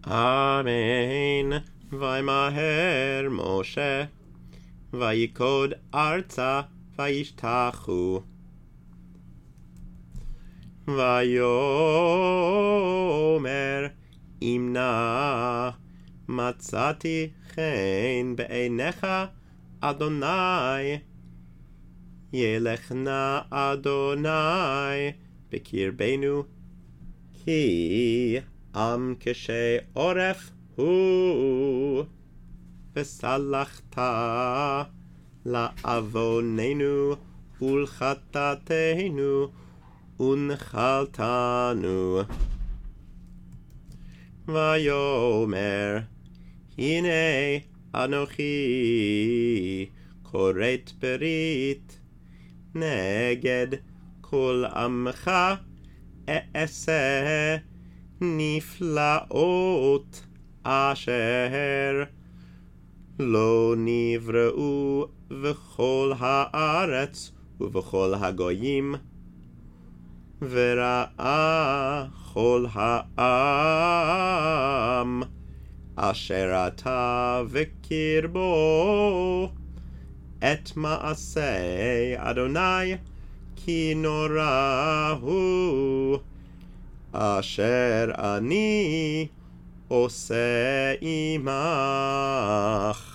אמן. וימהר משה, ויקוד ארצה, וישתחו. ויאמר, אם נא מצאתי חן בעיניך, אדוני, ילך נא אדוני בקרבנו, כי עם קשה עורף הוא, וסלחת לעווננו ולחטאתנו, ונחלתנו. ויאמר, הנה אנוכי כורת ברית נגד כל עמך, אעשה נפלאות אשר לא נבראו בכל הארץ ובכל הגויים, וראה כל העם אשר אתה בקרבו את מעשה אדוני, כי נורא הוא אשר אני עושה עמך.